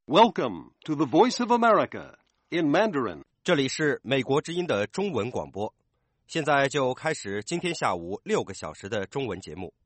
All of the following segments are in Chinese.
Welcome to the Voice of America in Mandarin. 这里是美国之音的中文广播，现在就开始今天下午6个小时的中文节目。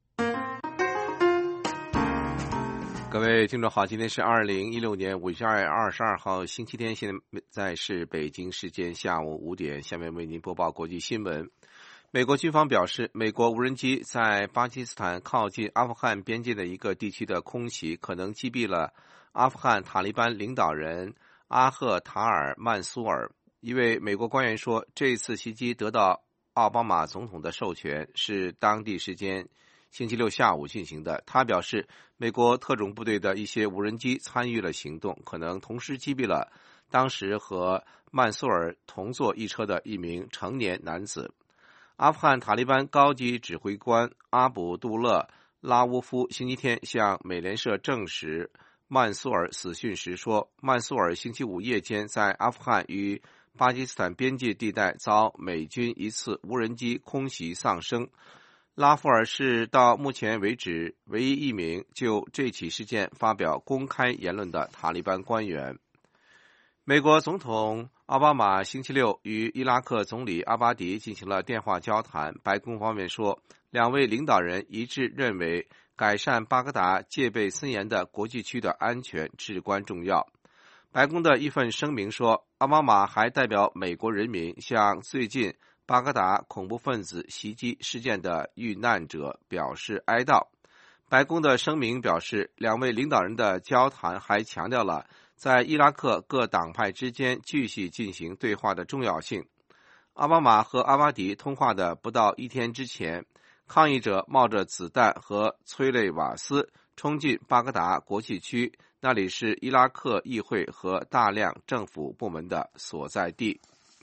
各位听众好，今天是2016年5月22号星期天，现在是北京时间下午5点，下面为您播报国际新闻。美国军方表示，美国无人机在巴基斯坦靠近阿富汗边界的一个地区的空袭，可能击毙了阿富汗塔利班领导人阿赫塔尔曼苏尔。一位美国官员说，这次袭击得到奥巴马总统的授权，是当地时间星期六下午进行的。他表示，美国特种部队的一些无人机参与了行动，可能同时击毙了当时和曼苏尔同坐一车的一名成年男子。阿富汗塔利班高级指挥官阿卜杜勒拉乌夫星期天向美联社证实曼苏尔死讯时说，曼苏尔星期五夜间在阿富汗与巴基斯坦边界地带遭美军一次无人机空袭丧生。拉夫尔是到目前为止唯一一名就这起事件发表公开言论的塔利班官员。美国总统奥巴马星期六与伊拉克总理阿巴迪进行了电话交谈，白宫方面说，两位领导人一致认为改善巴格达戒备森严的国际区的安全至关重要。白宫的一份声明说，奥巴马还代表美国人民向最近巴格达恐怖分子袭击事件的遇难者表示哀悼。白宫的声明表示，两位领导人的交谈还强调了在伊拉克各党派之间继续进行对话的重要性。奥巴马和阿巴迪通话的不到一天之前，抗议者冒着子弹和催泪瓦斯冲进巴格达国际区，那里是伊拉克议会和大量政府部门的所在地。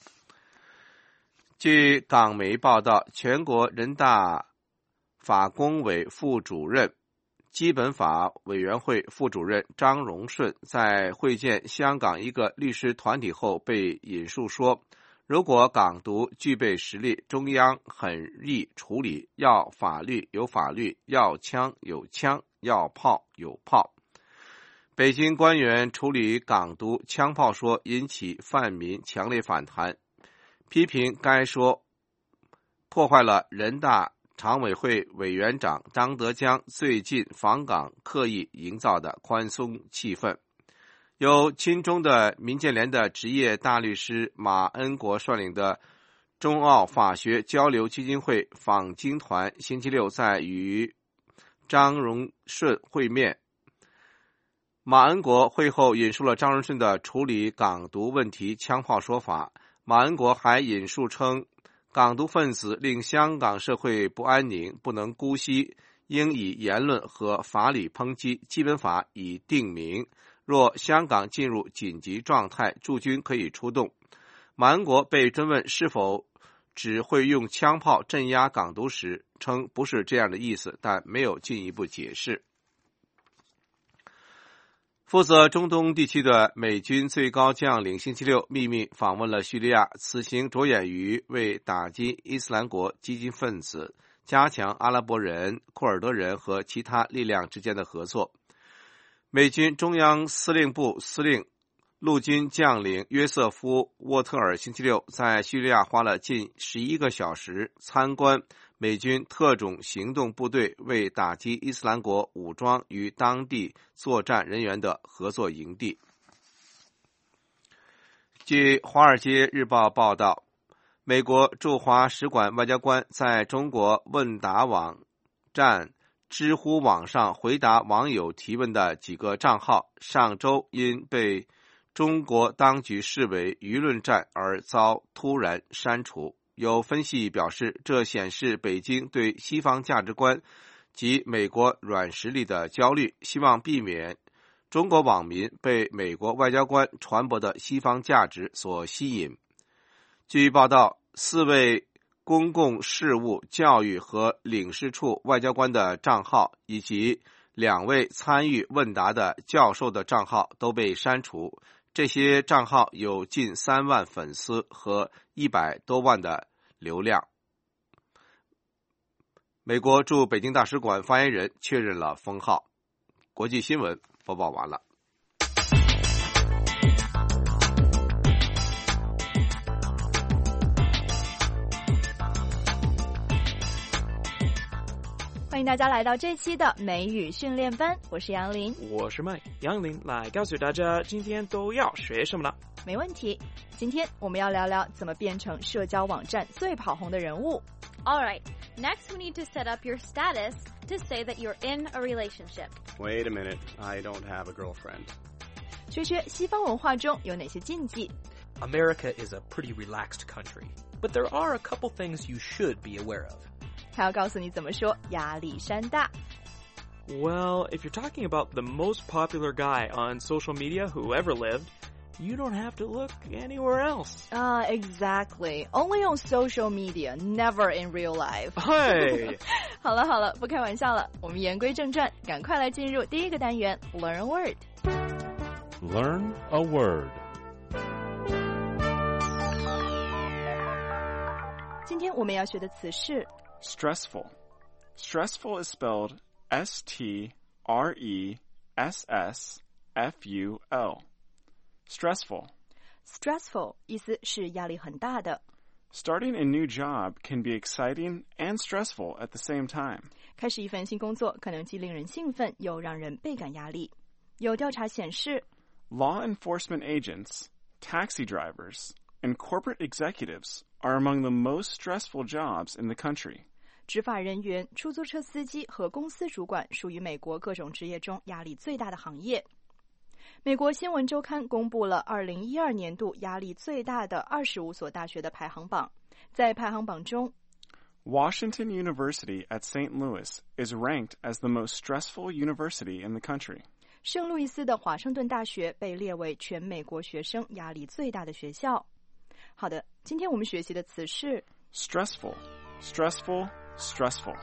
据港媒报道，全国人大法工委副主任、基本法委员会副主任张荣顺在会见香港一个律师团体后被引述说，如果港独具备实力，中央很易处理，要法律有法律，要枪有枪，要炮有炮。北京官员处理港独枪炮说引起泛民强烈反弹，批评该说破坏了人大常委会委员长张德江最近访港刻意营造的宽松气氛。由亲中的民建联的职业大律师马恩国率领的中澳法学交流基金会访京团星期六在与张荣顺会面。马恩国会后引述了张荣顺的处理港独问题枪炮说法。马恩国还引述称，港独分子令香港社会不安宁，不能姑息，应以言论和法理抨击。基本法已定明，若香港进入紧急状态，驻军可以出动。马恩国被追问是否只会用枪炮镇压港独时，称不是这样的意思，但没有进一步解释。负责中东地区的美军最高将领星期六秘密访问了叙利亚，此行着眼于为打击伊斯兰国激进分子，加强阿拉伯人、库尔德人和其他力量之间的合作。美军中央司令部司令陆军将领约瑟夫·沃特尔星期六在叙利亚花了近11个小时参观美军特种行动部队为打击伊斯兰国武装与当地作战人员的合作营地。据《华尔街日报》报道，美国驻华使馆外交官在中国问答网站知乎网上回答网友提问的几个账号，上周因被中国当局视为舆论战而遭突然删除。有分析表示，这显示北京对西方价值观及美国软实力的焦虑，希望避免中国网民被美国外交官传播的西方价值所吸引。据报道，4位公共事务、教育和领事处外交官的账号，以及2位参与问答的教授的账号都被删除。这些账号有近3万粉丝和100多万的流量。美国驻北京大使馆发言人确认了封号。国际新闻播报完了。 迎大家来到这期的美语训练班，我是杨林， 我是麦杨林，来告诉大家今天都要学什么呢？ 没问题，今天我们要聊聊怎么变成社交网站最跑红的人物。 Alright, next we need to set up your status to say that you're in a relationship. Wait a minute, I don't have a girlfriend. 学学西方文化中有哪些禁忌。 America is a pretty relaxed country, but there are a couple things you should be aware of. 还要告诉你怎么说压力山大。 Well, if you're talking about the most popular guy on social media who ever lived, you don't have to look anywhere else. Exactly. Only on social media, never in real life. Hey! 好了，不开玩笑了，我们言归正传，赶快来进入第一个单元 Learn a Word. Learn a word. 今天我们要学的词是 Stressful. Stressful is spelled S-T-R-E-S-S-F-U-L. Stressful. Stressful 意思是压力很大的。 Starting a new job can be exciting and stressful at the same time. 开始一份新工作可能既令人兴奋又让人倍感压力。有调查显示 Law enforcement agents, taxi drivers, and corporate executives are among the most stressful jobs in the country. 执法人员、出租车司机和公司主管属于美国各种职业中压力最大的行业。美国新闻周刊公布了2012年度压力最大的25所大学的排行榜。在排行榜中 Washington University at St. Louis is ranked as the most stressful university in the country. 圣路易斯的华盛顿大学被列为全美国学生压力最大的学校。好的，今天我们学习的词是 Stressful, stressful, stressful.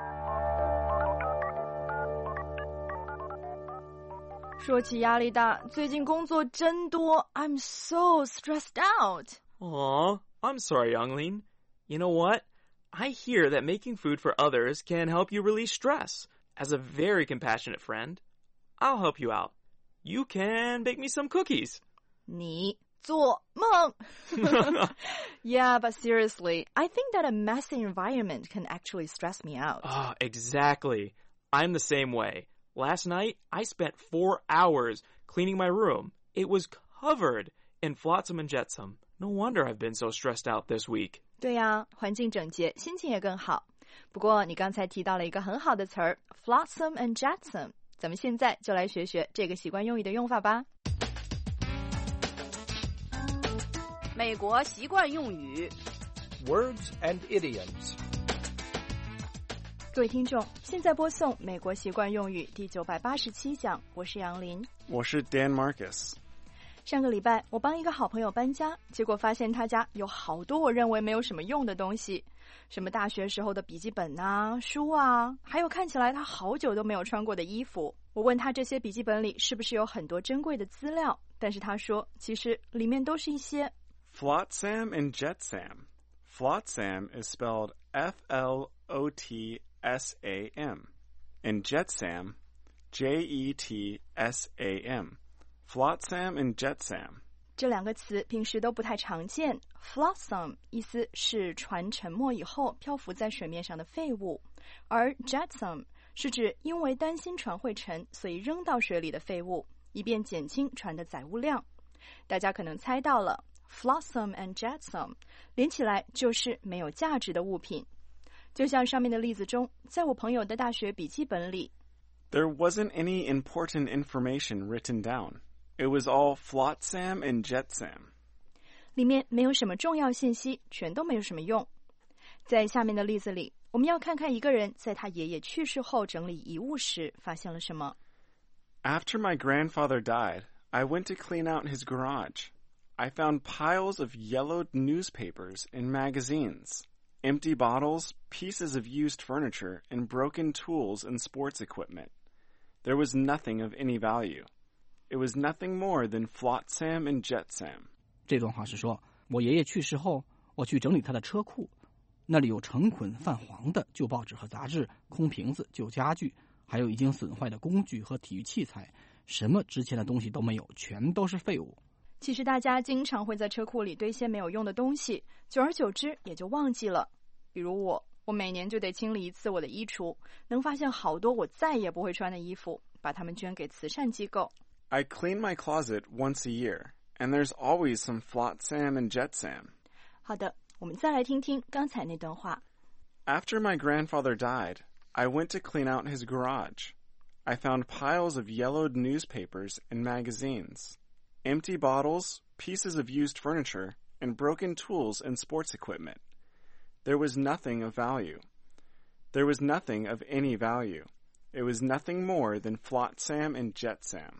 说起压力大，最近工作真多 I'm so stressed out. Aw, I'm sorry, Youngling. You know what? I hear that making food for others can help you release stress. As a very compassionate friend, I'll help you out. You can bake me some cookies. 你做梦Yeah, but seriously, I think that a messy environment can actually stress me out. Exactly. I'm the same way. Last night, I spent 4 hours cleaning my room. It was covered in flotsam and jetsam. No wonder I've been so stressed out this week. 对呀，环境整洁，心情也更好。不过你刚才提到了一个很好的词儿 flotsam and jetsam. 咱们现在就来学学这个习惯用语的用法吧。 美国习惯用语 Words and idioms. 各位听众，现在播送美国习惯用语第987讲，我是杨林， 我是 Dan Marcus。 上个礼拜我帮一个好朋友搬家，结果发现他家有好多我认为没有什么用的东西，什么大学时候的笔记本啊、书啊，还有看起来他好久都没有穿过的衣服。我问他这些笔记本里是不是有很多珍贵的资料，但是他说其实里面都是一些 Flotsam and Jetsam. Flotsam is spelled F-L-O-T-S-A-M, and Jetsam, J-E-T-S-A-M. Flotsam and Jetsam. 这两个词平时都不太常见。Flotsam 意思是船沉没以后漂浮在水面上的废物，而 Jetsam 是指因为担心船会沉，所以扔到水里的废物，以便减轻船的载物量。大家可能猜到了 Flotsam and Jetsam 连起来就是没有价值的物品。就像上面的例子中，在我朋友的大学笔记本里 There wasn't any important information written down. It was all flotsam and jetsam. 里面没有什么重要信息，全都没有什么用。在下面的例子里，我们要看看一个人在他爷爷去世后整理遗物时发现了什么。 After my grandfather died, I went to clean out his garage. I found piles of yellowed newspapers and magazines, empty bottles, pieces of used furniture, and broken tools and sports equipment. There was nothing of any value.It was nothing more than flotsam and jetsam. 这段话是说，我爷爷去世后，我去整理他的车库，那里有成捆泛黄的旧报纸和杂志、空瓶子、旧家具，还有已经损坏的工具和体育器材，什么值钱的东西都没有，全都是废物。 其实大家经常会在车库里堆些没有用的东西，久而久之也就忘记了。比如我每年就得清理一次我的衣橱，能发现好多我再也不会穿的衣服，把它们捐给慈善机构。 I clean my closet once a year, and there's always some flotsam and jetsam. 好的，我们再来听听刚才那段话。 After my grandfather died, I went to clean out his garage. I found piles of yellowed newspapers and magazines, empty bottles, pieces of used furniture, and broken tools and sports equipment. There was nothing of value. There was nothing of any value. It was nothing more than flotsam and jetsam.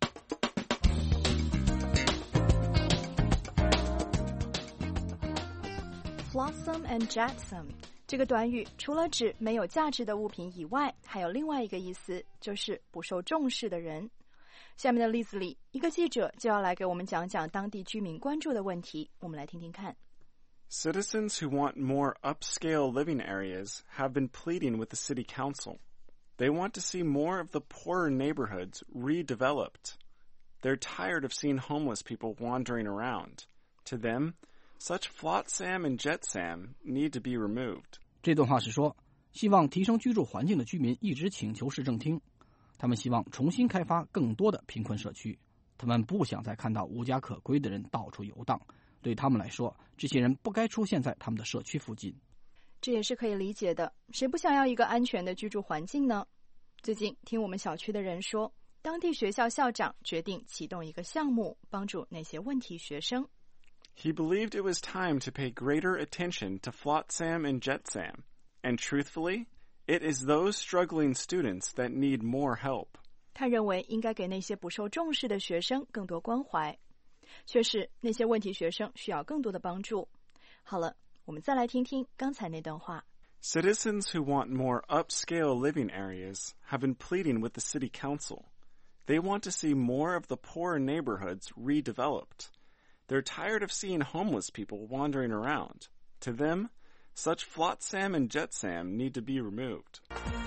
Flotsam and jetsam 这个短语除了指没有价值的物品以外，还有另外一个意思，就是不受重视的人。下面的例子里，一个记者就要来给我们讲讲当地居民关注的问题，我们来听听看。 Citizens who want more upscale living areas have been pleading with the city council. They want to see more of the poorer neighborhoods redeveloped. They're tired of seeing homeless people wandering around. To them, such flotsam and jetsam need to be removed. 这段话是说，希望提升居住环境的居民一直请求市政厅，他们希望重新开发更多的贫困社区，他们不想再看到无家可归的人到处游荡。对他们来说，这些人不该出现在他们的社区附近。 这也是可以理解的，谁不想要一个安全的居住环境呢？最近听我们小区的人说，当地学校校长决定启动一个项目，帮助那些问题学生。 He believed it was time to pay greater attention to flotsam and jetsam, and truthfully, it is those struggling students that need more help. 他认为应该给那些不受重视的学生更多关怀。确实，那些问题学生需要更多的帮助。好了，我们再来听听刚才那段话。 Citizens who want more upscale living areas have been pleading with the city council. They want to see more of the poorer neighborhoods redeveloped. They're tired of seeing homeless people wandering around. To them, such flotsam and jetsam need to be removed.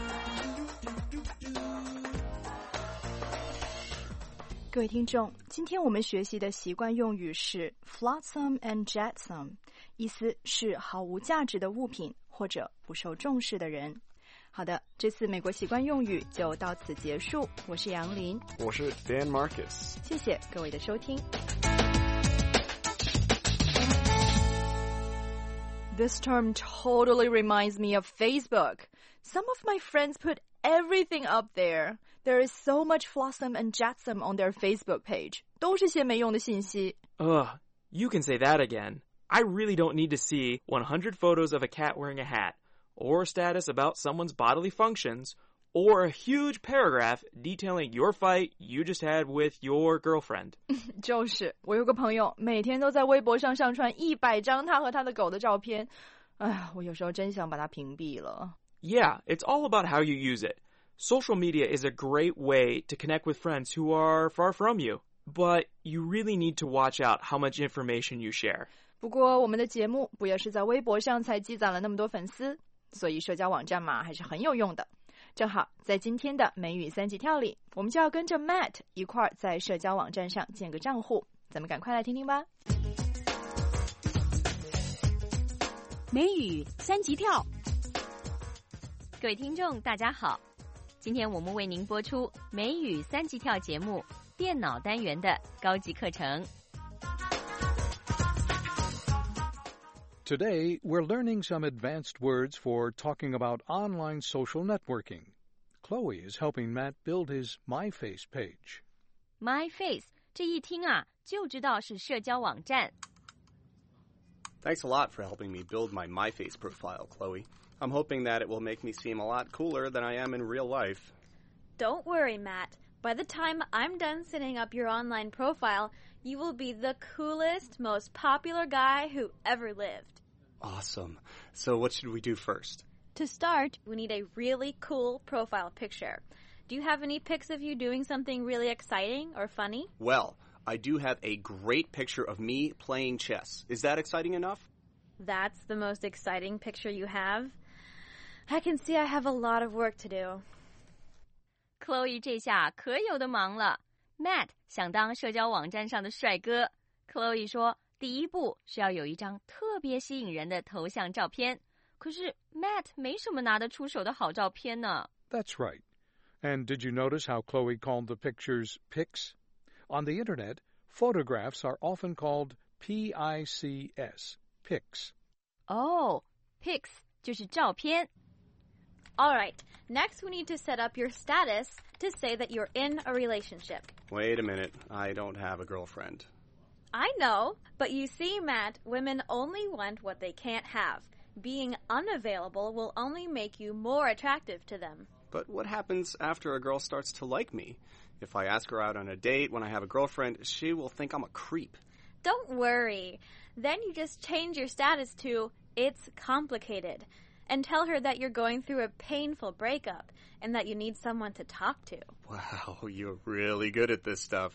各位听众，今天我们学习的习惯用语是 flotsam and jetsam， 意思是毫无价值的物品或者不受重视的人。好的，这次美国习惯用语就到此结束。我是杨林， 我是 Dan Marcus。 谢谢各位的收听。This term totally reminds me of Facebook. Some of my friends put everything up there. There is so much flotsam and jetsam on their Facebook page. 都是些没用的信息。 Ugh, you can say that again. I really don't need to see 100 photos of a cat wearing a hat, or a status about someone's bodily functions, or a huge paragraph detailing your fight you just had with your girlfriend. 就是，我有个朋友每天都在微博上上传100张他和他的狗的照片。哎，我有时候真想把他屏蔽了。 Yeah, it's all about how you use it. Social media is a great way to connect with friends who are far from you, but you really need to watch out how much information you share. 不过我们的节目不也是在微博上才积攒了那么多粉丝，所以社交网站嘛还是很有用的。正好在今天的美语三级跳里，我们就要跟着 Matt 一块儿在社交网站上建个账户，咱们赶快来听听吧。 美语三级跳， 各位听众大家好，今天我们为您播出美语三级跳节目电脑单元的高级课程。 Today, we're learning some advanced words for talking about online social networking. Chloe is helping Matt build his MyFace page. MyFace 这一听啊，就知道是社交网站。 Thanks a lot for helping me build my MyFace profile, Chloe. I'm hoping that it will make me seem a lot cooler than I am in real life. Don't worry, Matt. By the time I'm done setting up your online profile, you will be the coolest, most popular guy who ever lived. Awesome. So what should we do first? To start, we need a really cool profile picture. Do you have any pics of you doing something really exciting or funny? Well, I do have a great picture of me playing chess. Is that exciting enough? That's the most exciting picture you have? I can see I have a lot of work to do. Chloe 这下可有的忙了。Matt 想当社交网站上的帅哥。Chloe 说，第一步是要有一张特别吸引人的头像照片， 可是 Matt 没什么拿得出手的好照片呢。 That's right. And did you notice how Chloe called the pictures pics? On the Internet, photographs are often called P-I-C-S, pics. Oh, pics 就是照片。 All right, next we need to set up your status to say that you're in a relationship. Wait a minute. I don't have a girlfriend. I know, but you see, Matt, women only want what they can't have. Being unavailable will only make you more attractive to them. But what happens after a girl starts to like me? If I ask her out on a date when I have a girlfriend, she will think I'm a creep. Don't worry. Then you just change your status to it's complicated and tell her that you're going through a painful breakup and that you need someone to talk to. Wow, you're really good at this stuff.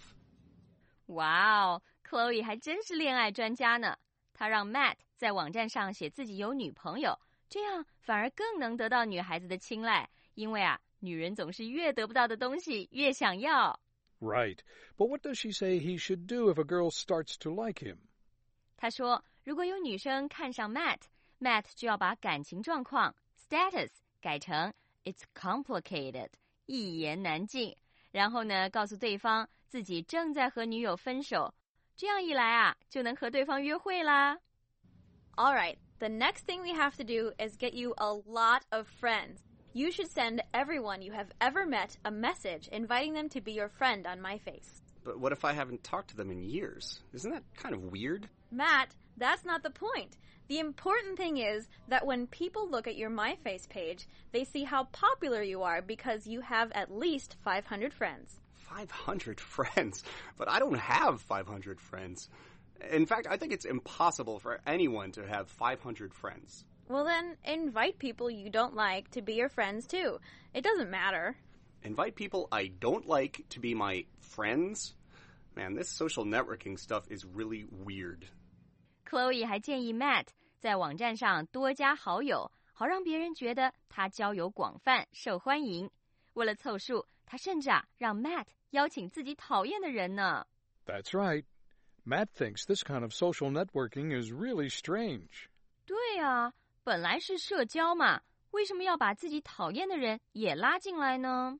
Wow, Chloe 还真是恋爱专家呢。她让 Matt 在网站上写自己有女朋友，这样反而更能得到女孩子的青睐，因为女人总是越得不到的东西越想要。 Right, but what does she say he should do if a girl starts to like him? 她说，如果有女生看上 Matt 就要把感情状况 status 改成 it's complicated 一言难尽，然后呢，告诉对方自己正在和女友分手，这样一来就能和对方约会啦。 All right, the next thing we have to do is get you a lot of friends. You should send everyone you have ever met a message inviting them to be your friend on MyFace. But what if I haven't talked to them in years? Isn't that kind of weird? Matt, that's not the point. The important thing is that when people look at your MyFace page, they see how popular you are because you have at least 500 friends. 500 friends? But I don't have 500 friends. In fact, I think it's impossible for anyone to have 500 friends. Well, then, invite people you don't like to be your friends, too. It doesn't matter. Invite people I don't like to be my friends? Man, this social networking stuff is really weird. Chloe 还建议 Matt 在网站上多加好友，好让别人觉得他交友广泛、受欢迎。为了凑数，他甚至让 Matt 邀请自己讨厌的人呢。 That's right. Matt thinks this kind of social networking is really strange. 对啊，本来是社交嘛，为什么要把自己讨厌的人也拉进来呢？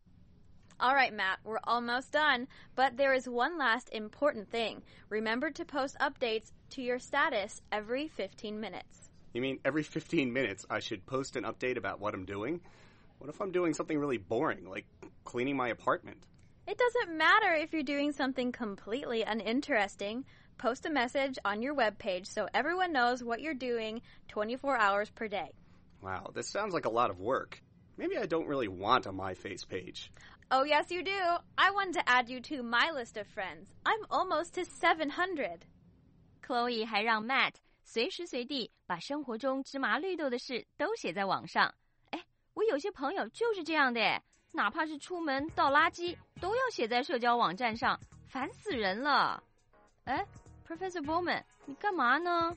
All right, Matt, we're almost done, but there is one last important thing. Remember to post updates to your status every 15 minutes. You mean every 15 minutes I should post an update about what I'm doing? What if I'm doing something really boring, like cleaning my apartment? It doesn't matter if you're doing something completely uninteresting. Post a message on your webpage so everyone knows what you're doing 24 hours per day. Wow, this sounds like a lot of work. Maybe I don't really want a MyFace page. Oh, yes, you do. I wanted to add you to my list of friends. I'm almost to 700. Chloe 还让 Matt 随时随地把生活中芝麻绿豆的事都写在网上。我有些朋友就是这样的，哪怕是出门倒垃圾，都要写在社交网站上，烦死人了。Professor Bowman, 你干嘛呢？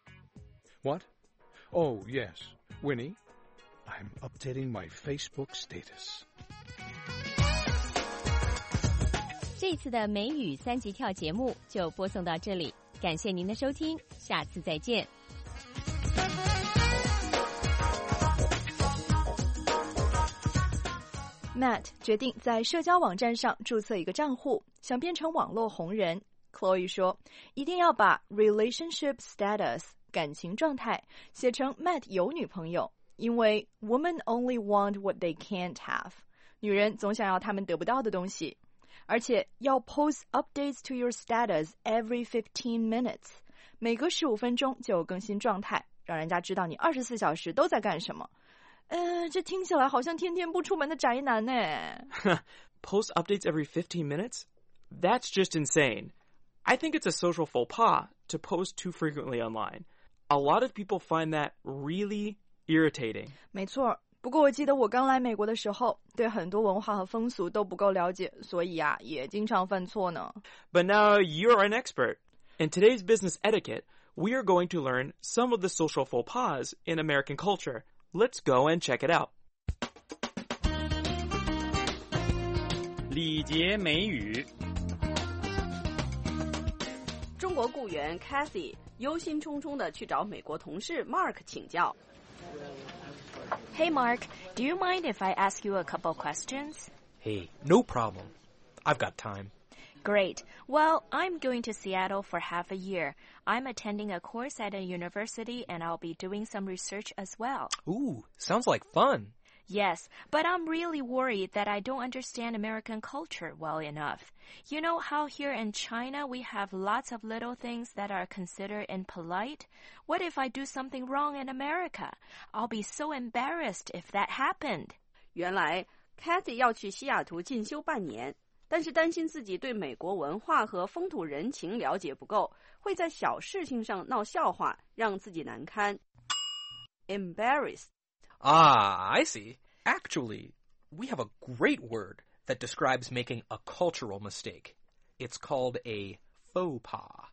What? Oh, yes. Winnie, I'm updating my Facebook status. 这次的美语3级跳节目就播送到这里，感谢您的收听，下次再见。 Matt 决定在社交网站上注册一个账户，想变成网络红人。Chloe 说，一定要把 relationship status 感情状态写成 Matt 有女朋友，因为 women only want what they can't have， 女人总想要他们得不到的东西。而且要 post updates to your status every 15 minutes， 每隔15分钟就有更新状态，让人家知道你24小时都在干什么。这听起来好像天天不出门的宅男呢。 Post updates every 15 minutes? That's just insane. I think it's a social faux pas to post too frequently online. A lot of people find that really irritating. 没错，不过我记得我刚来美国的时候，对很多文化和风俗都不够了解，所以也经常犯错呢。 But now you're an expert. In today's business etiquette, we are going to learn some of the social faux pas in American culture. Let's go and check it out. 礼节美语。 中国雇员 Kathy 忧心忡忡地去找美国同事 Mark 请教。 Hey, Mark, do you mind if I ask you a couple questions? Hey, no problem. I've got time. Great. Well, I'm going to Seattle for half a year. I'm attending a course at a university, and I'll be doing some research as well. Ooh, sounds like fun. Yes, but I'm really worried that I don't understand American culture well enough. You know how here in China we have lots of little things that are considered impolite? What if I do something wrong in America? I'll be so embarrassed if that happened. 原来 Kathy 要去西雅图进修半年，但是担心自己对美国文化和风土人情了解不够，会在小事情上闹笑话，让自己难堪。Embarrassed. Ah, I see. Actually, we have a great word that describes making a cultural mistake. It's called a faux pas.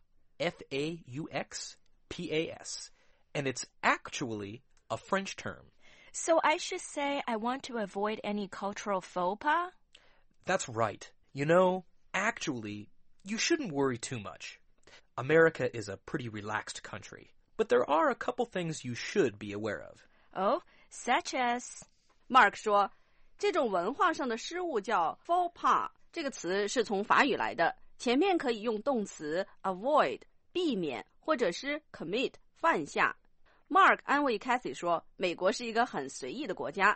F-A-U-X-P-A-S. And it's actually a French term. So I should say I want to avoid any cultural faux pas? That's right. You know, actually, you shouldn't worry too much. America is a pretty relaxed country, but there are a couple things you should be aware of. Oh, such as... Mark 说，这种文化上的失误叫 faux pas， 这个词是从法语来的，前面可以用动词 avoid 避免，或者是 commit 犯下。Mark 安慰 Kathy 说，美国是一个很随意的国家。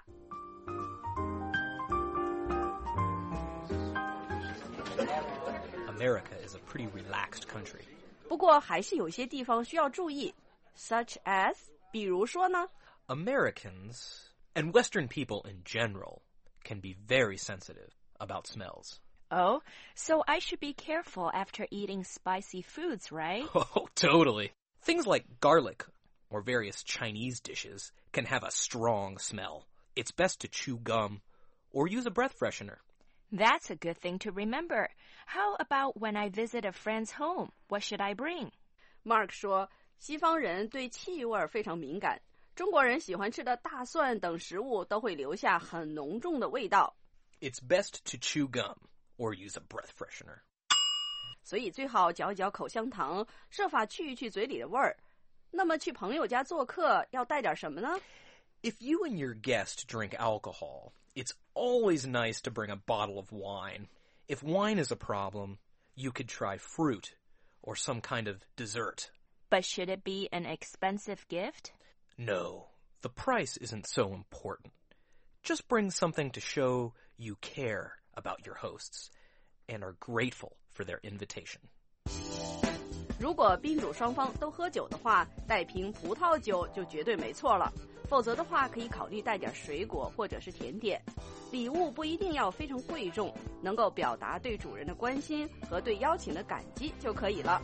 America is a pretty relaxed country. 不过还是有些地方需要注意 ，such as 比如说呢 Americans and Western people in general can be very sensitive about smells. Oh, so I should be careful after eating spicy foods, right? Oh, totally. Things like garlic or various Chinese dishes can have a strong smell. It's best to chew gum or use a breath freshener. That's a good thing to remember. How about when I visit a friend's home? What should I bring? Mark 说，西方人对气味非常敏感。中国人喜欢吃的大蒜等食物都会留下很浓重的味道。 It's best to chew gum or use a breath freshener. 所以最好嚼一嚼口香糖，设法去一去嘴里的味儿。那么去朋友家做客要带点什么呢？ If you and your guest drink alcohol, it's always nice to bring a bottle of wine. If wine is a problem, you could try fruit or some kind of dessert. But should it be an expensive gift? No, the price isn't so important. Just bring something to show you care about your hosts and are grateful for their invitation. 如果宾主双方都喝酒的话，带瓶葡萄酒就绝对没错了。否则的话，可以考虑带点水果或者是甜点。礼物不一定要非常贵重，能够表达对主人的关心和对邀请的感激就可以了。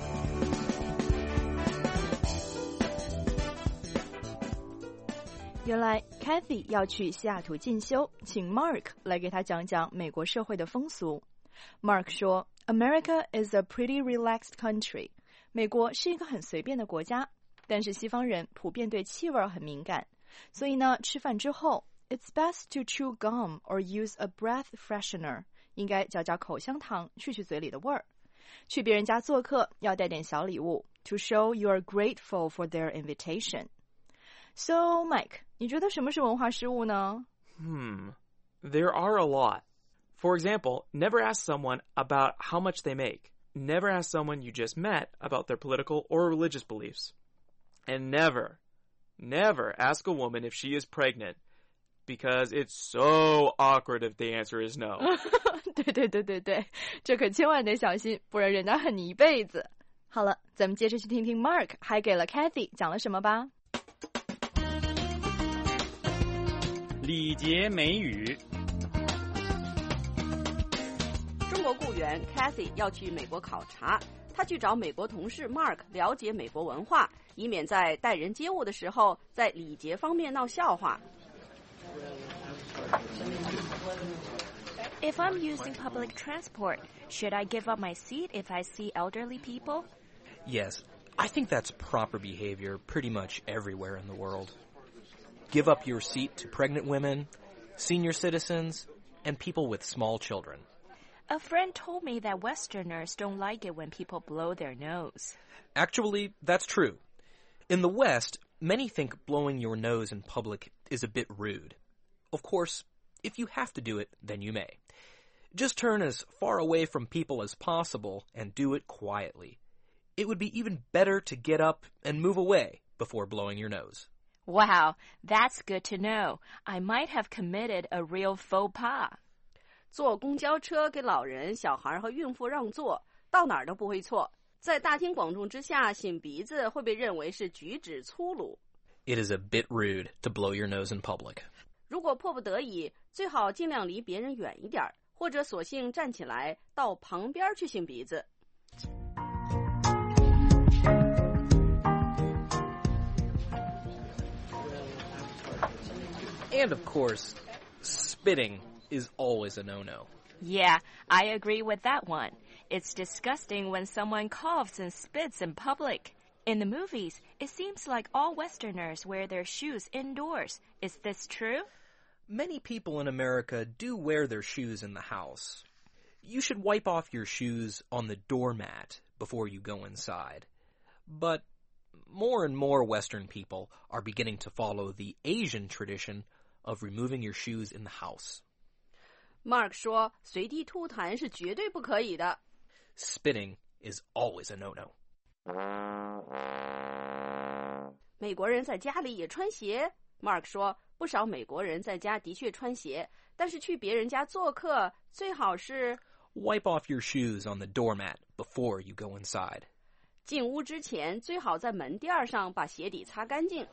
原来 Kathy 要去西雅图进修，请 Mark 来给他讲讲美国社会的风俗。Mark 说 America is a pretty relaxed country. 美国是一个很随便的国家，但是西方人普遍对气味很敏感，所以呢，吃饭之后 It's best to chew gum or use a breath freshener. 应该嚼嚼口香糖，去去嘴里的味儿。去别人家做客要带点小礼物 to show you are grateful for their invitation. So, Mike, 你觉得什么是文化失误呢？ There are a lot. For example, never ask someone about how much they make. Never ask someone you just met about their political or religious beliefs. And never ask a woman if she is pregnant, because it's so awkward if the answer is no. 对，这可千万得小心，不然人家恨你一辈子。好了，咱们接着去听听 Mark 还给了 Kathy 讲了什么吧。 礼节美语。 中国雇员 Kathy 要去美国考察，他去找美国同事 Mark 了解美国文化，以免在待人接物的时候在礼节方面闹笑话。 If I'm using public transport, should I give up my seat if I see elderly people? Yes, I think that's proper behavior pretty much everywhere in the world. Give up your seat to pregnant women, senior citizens, and people with small children. A friend told me that Westerners don't like it when people blow their nose. Actually, that's true. In the West, Many think blowing your nose in public is a bit rude. Of course, if you have to do it, then you may. Just turn as far away from people as possible and do it quietly. It would be even better to get up and move away before blowing your nose. Wow, that's good to know. I might have committed a real faux pas. 坐公交车给老人、小孩和孕妇让座，到哪儿都不会错。在大庭广众之下擤鼻子会被认为是举止粗鲁。 It is a bit rude to blow your nose in public. 如果迫不得已，最好尽量离别人远一点，或者索性站起来到旁边去擤鼻子。 And of course, spitting is always a no-no. Yeah, I agree with that one. It's disgusting when someone coughs and spits in public. In the movies, it seems like all Westerners wear their shoes indoors. Is this true? Many people in America do wear their shoes in the house. You should wipe off your shoes on the doormat before you go inside. But more and more Western people are beginning to follow the Asian tradition of removing your shoes in the house. Mark 说，随地吐痰是绝对不可以的。 Spitting is always a no-no. 美国人在家里也穿鞋。Mark 说，不少美国人在家的确穿鞋，但是去别人家做客，最好是 Wipe off your shoes on the doormat before you go inside. 进屋之前，最好在门垫上把鞋底擦干净。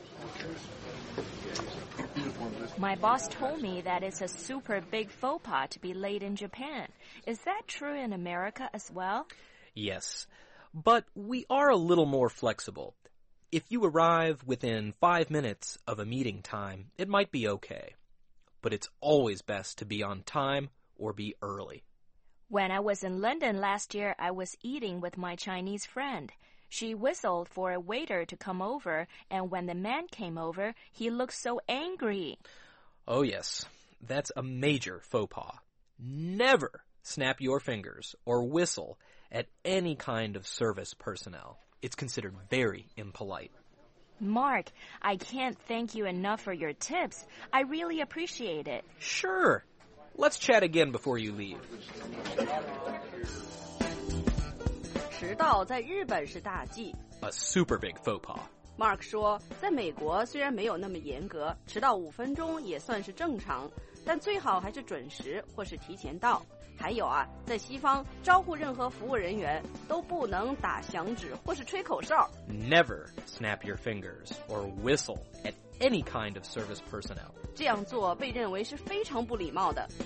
My boss told me that it's a super big faux pas to be late in Japan. Is that true in America as well? Yes, but we are a little more flexible. If you arrive within 5 minutes of a meeting time, it might be okay. But it's always best to be on time or be early. When I was in London last year, I was eating with my Chinese friend. She whistled for a waiter to come over, and when the man came over, he looked so angry. Oh yes, that's a major faux pas. Never snap your fingers or whistle at any kind of service personnel. It's considered very impolite. Mark, I can't thank you enough for your tips. I really appreciate it. Sure. Let's chat again before you leave. 迟到在日本是大忌。 A super big faux pas. Mark 说，在美国虽然没有那么严格，迟到5分钟也算是正常，但最好还是准时或是提前到。还有啊，在西方招呼任何服务人员都不能打响指或是吹口哨。 Never snap your fingers or whistle at any kind of service personnel. 这样做被认为是非常不礼貌的。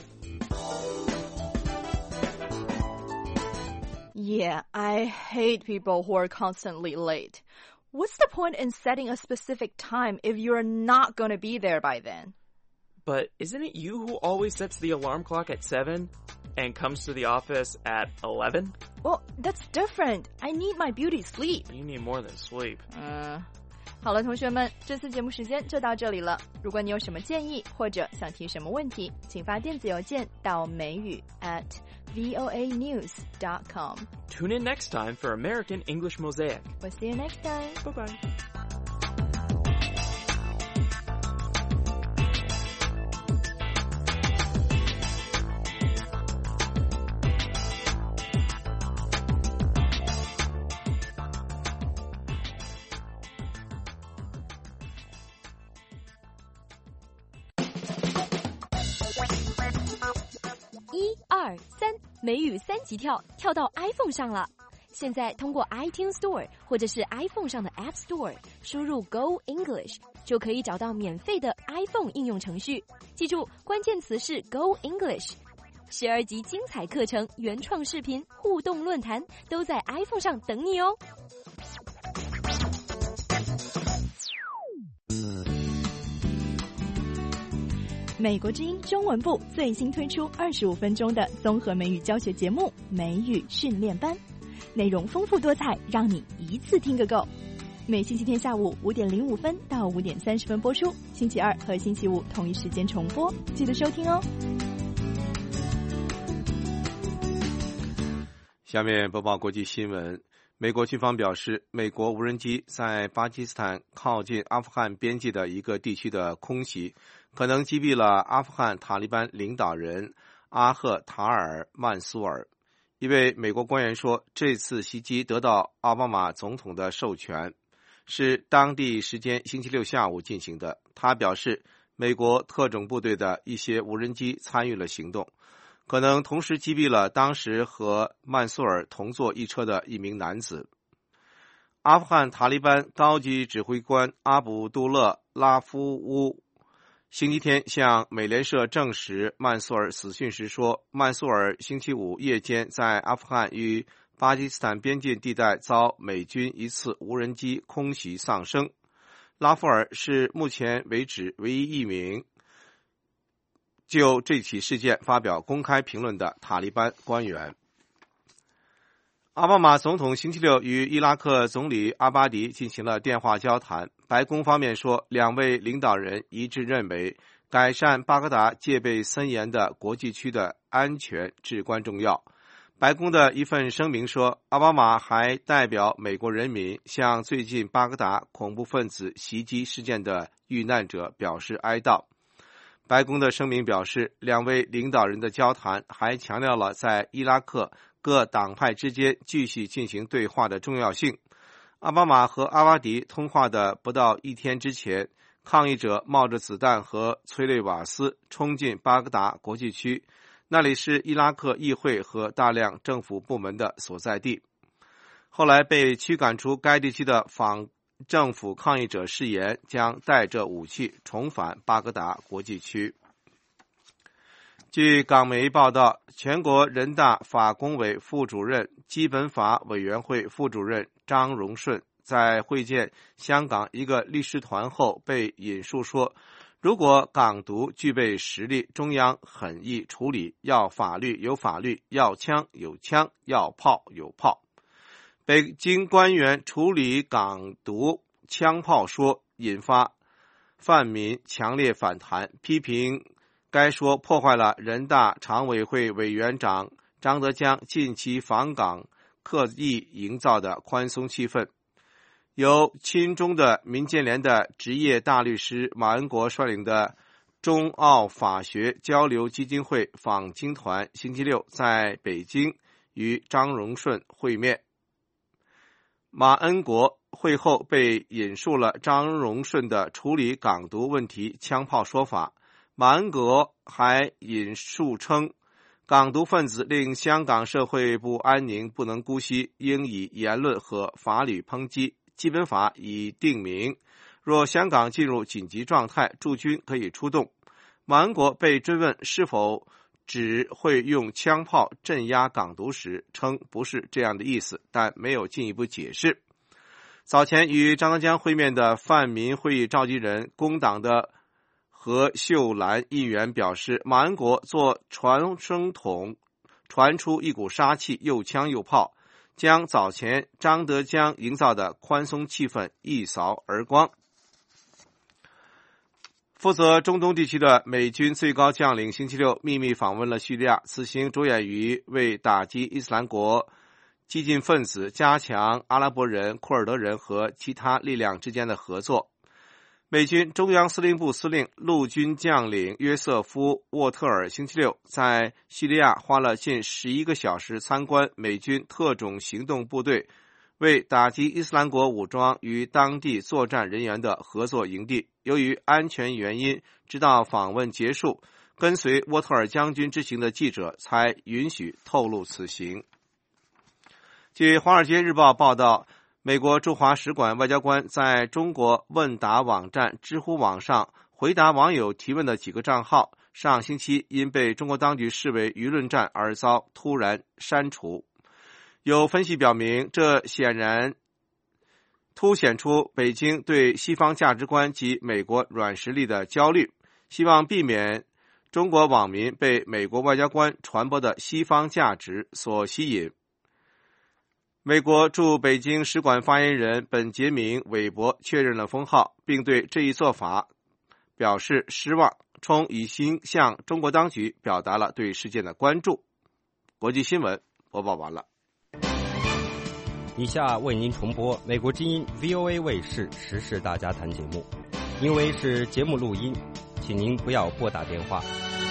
Yeah, I hate people who are constantly late. What's the point in setting a specific time if you're not going to be there by then? But isn't it you who always sets the alarm clock at 7 and comes to the office at 11? Well, that's different. I need my beauty sleep. You need more than sleep. 好了，同学们，这次节目时间就到这里了。如果你有什么建议或者想提什么问题，请发电子邮件到美语@voanews.com. Tune in next time for American English Mosaic. We'll see you next time. Bye-bye. (1、2、3) 美语3级跳，跳到 iPhone 上了。现在通过 iTunes Store 或者是 iPhone 上的 App Store 输入 Go English 就可以找到免费的 iPhone 应用程序。记住，关键词是 Go English。12集精彩课程、原创视频、互动论坛都在 iPhone 上等你哦。 美国之音中文部最新推出25分钟的综合美语教学节目《美语训练班》，内容丰富多彩，让你一次听个够。每星期天下午5点05分到5点30分播出，星期二和星期五同一时间重播，记得收听哦。 下面播报国际新闻。 美国军方表示，美国无人机在巴基斯坦靠近阿富汗边界的一个地区的空袭，可能击毙了阿富汗塔利班领导人阿赫塔尔·曼苏尔。一位美国官员说，这次袭击得到奥巴马总统的授权，是当地时间星期六下午进行的。他表示，美国特种部队的一些无人机参与了行动，可能同时击毙了当时和曼苏尔同坐一车的一名男子。阿富汗塔利班高级指挥官阿卜杜勒拉夫乌星期天向美联社证实曼苏尔死讯时说，曼苏尔星期五夜间在阿富汗与巴基斯坦边境地带遭美军一次无人机空袭丧生。拉夫尔是目前为止唯一一名就这起事件发表公开评论的塔利班官员。奥巴马总统星期六与伊拉克总理阿巴迪进行了电话交谈。白宫方面说，两位领导人一致认为改善巴格达戒备森严的国际区的安全至关重要。白宫的一份声明说，奥巴马还代表美国人民向最近巴格达恐怖分子袭击事件的遇难者表示哀悼。白宫的声明表示，两位领导人的交谈还强调了在伊拉克各党派之间继续进行对话的重要性。奥巴马和阿巴迪通话的不到一天之前，抗议者冒着子弹和催泪瓦斯冲进巴格达国际区，那里是伊拉克议会和大量政府部门的所在地。后来被驱赶出该地区的反政府抗议者誓言将带着武器重返巴格达国际区。据港媒报道，全国人大法工委副主任、基本法委员会副主任张荣顺在会见香港一个律师团后被引述说，如果港独具备实力，中央很易处理，要法律有法律，要枪有枪，要炮有炮。北京官员处理港独枪炮说，引发泛民强烈反弹，批评该说破坏了人大常委会委员长张德江近期访港刻意营造的宽松气氛。由亲中的民建联的职业大律师马恩国率领的中澳法学交流基金会访京团星期六在北京与张荣顺会面。马恩国会后被引述了张荣顺的处理港独问题枪炮说法。马恩国还引述称，港独分子令香港社会不安宁，不能姑息，应以言论和法律抨击。基本法已定明，若香港进入紧急状态，驻军可以出动。马恩国被追问是否只会用枪炮镇压港独时，称不是这样的意思，但没有进一步解释。早前与张德江会面的泛民会议召集人工党的何秀兰议员表示，马恩国做传声筒，传出一股杀气，又枪又炮，将早前张德江营造的宽松气氛一扫而光。负责中东地区的美军最高将领星期六秘密访问了叙利亚，此行着眼于为打击伊斯兰国激进分子，加强阿拉伯人、库尔德人和其他力量之间的合作。美军中央司令部司令陆军将领约瑟夫·沃特尔星期六在叙利亚花了近11个小时参观美军特种行动部队为打击伊斯兰国武装与当地作战人员的合作营地。由于安全原因，直到访问结束，跟随沃特尔将军之行的记者才允许透露此行。据《华尔街日报》报道，美国驻华使馆外交官在中国问答网站知乎网上回答网友提问的几个账号，上星期因被中国当局视为舆论战而遭突然删除。有分析表明，这显然凸显出北京对西方价值观及美国软实力的焦虑，希望避免中国网民被美国外交官传播的西方价值所吸引。美国驻北京使馆发言人本杰明·韦伯确认了封号，并对这一做法表示失望，称已经向中国当局表达了对事件的关注。国际新闻播报完了。 以下为您重播美国之音 VOA 卫视时事大家谈节目，因为是节目录音，请您不要拨打电话。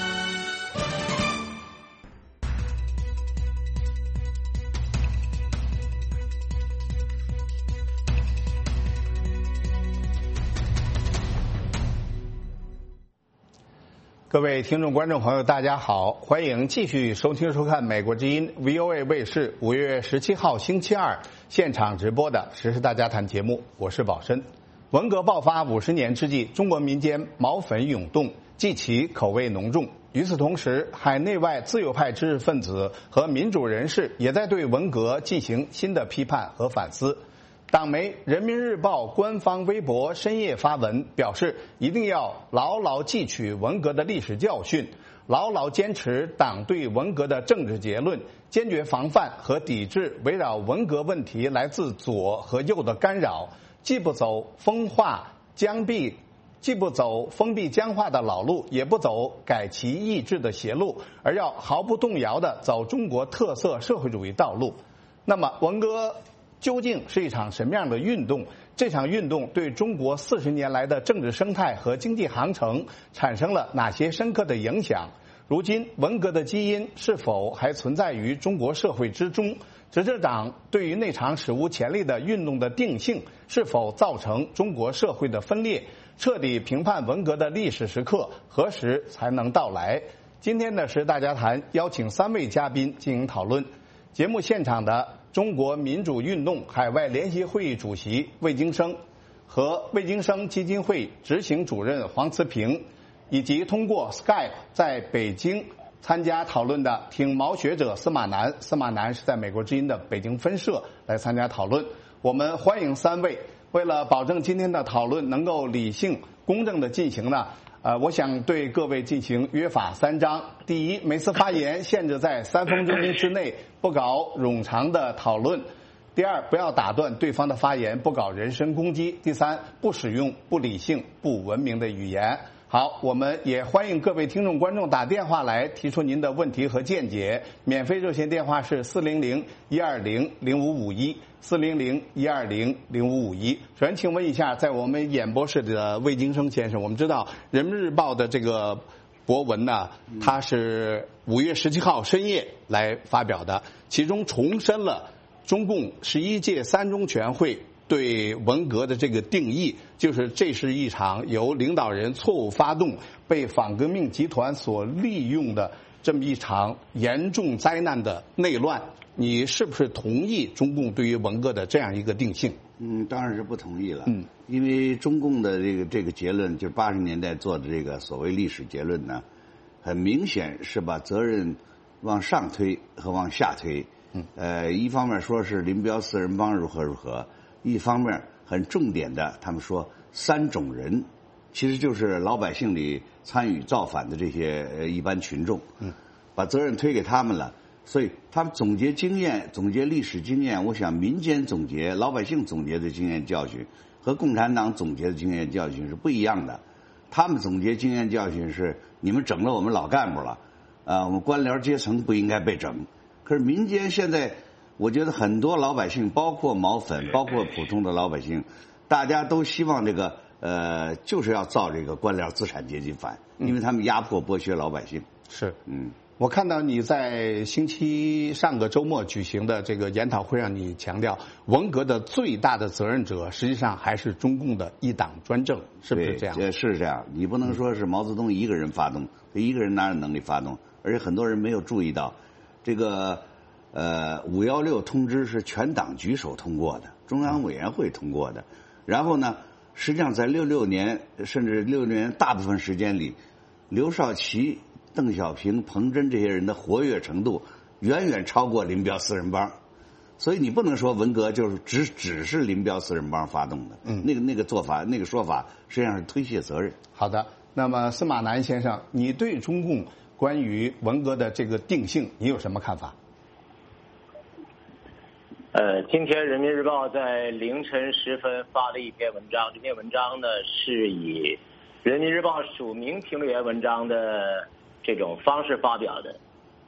各位听众观众朋友大家好，欢迎继续收听收看美国之音 VOA 卫视5月17号星期二现场直播的时事大家谈节目，我是宝申。文革爆发50年之际，中国民间毛粉涌动，祭旗口味浓重。与此同时，海内外自由派知识分子和民主人士也在对文革进行新的批判和反思。党媒《人民日报》官方微博深夜发文表示，一定要牢牢记取文革的历史教训，牢牢坚持党对文革的政治结论，坚决防范和抵制围绕文革问题来自左和右的干扰，既不走封闭僵化的老路，也不走改旗易帜的邪路，而要毫不动摇地走中国特色社会主义道路。那么文革究竟是一场什么样的运动？这场运动对中国40年来的政治生态和经济航程产生了哪些深刻的影响？如今文革的基因是否还存在于中国社会之中？执政党对于那场史无前例的运动的定性是否造成中国社会的分裂？彻底评判文革的历史时刻何时才能到来？今天的时大家谈邀请3位嘉宾进行讨论。节目现场的中国民主运动海外联席会议主席魏京生和魏京生基金会执行主任黄慈平，以及通过 Skype 在北京参加讨论的挺毛学者司马南，司马南是在美国之音的北京分社来参加讨论。我们欢迎3位。为了保证今天的讨论能够理性公正的进行呢，我想对各位进行约法3章。第一，每次发言限制在3分钟之内，不搞冗长的讨论。第二，不要打断对方的发言，不搞人身攻击。第三，不使用不理性、不文明的语言。好，我们也欢迎各位听众观众打电话来提出您的问题和见解。免费热线电话是400-120-0551，400-120-0551。首先请问一下，在我们演播室的魏京生先生，我们知道《人民日报》的这个博文呢，它是5月17号深夜来发表的，其中重申了中共11届3中全会对文革的这个定义，就是这是一场由领导人错误发动、被反革命集团所利用的这么一场严重灾难的内乱。你是不是同意中共对于文革的这样一个定性？ 当然是不同意了。因为中共的这个结论，就是80年代做的这个所谓历史结论呢，很明显是把责任往上推和往下推。一方面说是林彪4人帮如何如何，一方面很重点的，他们说3种人，其实就是老百姓里参与造反的这些一般群众，把责任推给他们了。所以他们总结经验、总结历史经验，我想民间总结、老百姓总结的经验教训和共产党总结的经验教训是不一样的。他们总结经验教训是你们整了我们老干部了，我们官僚阶层不应该被整。可是民间现在，我觉得很多老百姓，包括毛粉，包括普通的老百姓，大家都希望这个就是要造这个官僚资产阶级反，因为他们压迫剥削老百姓。 是，我看到你在上个周末举行的这个研讨会上，你强调文革的最大的责任者实际上还是中共的一党专政，是不是这样？ 是这样，你不能说是毛泽东一个人发动，一个人哪有能力发动？而且很多人没有注意到，这个516通知是全党举手通过的，中央委员会通过的。然后呢，实际上在66年甚至66年大部分时间里，刘少奇、邓小平、彭真这些人的活跃程度远远超过林彪4人帮，所以你不能说文革就是只是林彪4人帮发动的，那个做法、那个说法实际上是推卸责任。 好的，那么司马南先生，你对中共关于文革的这个定性，你有什么看法？ 今天人民日报在凌晨时分发了一篇文章，这篇文章呢是以人民日报署名评论员文章的这种方式发表的。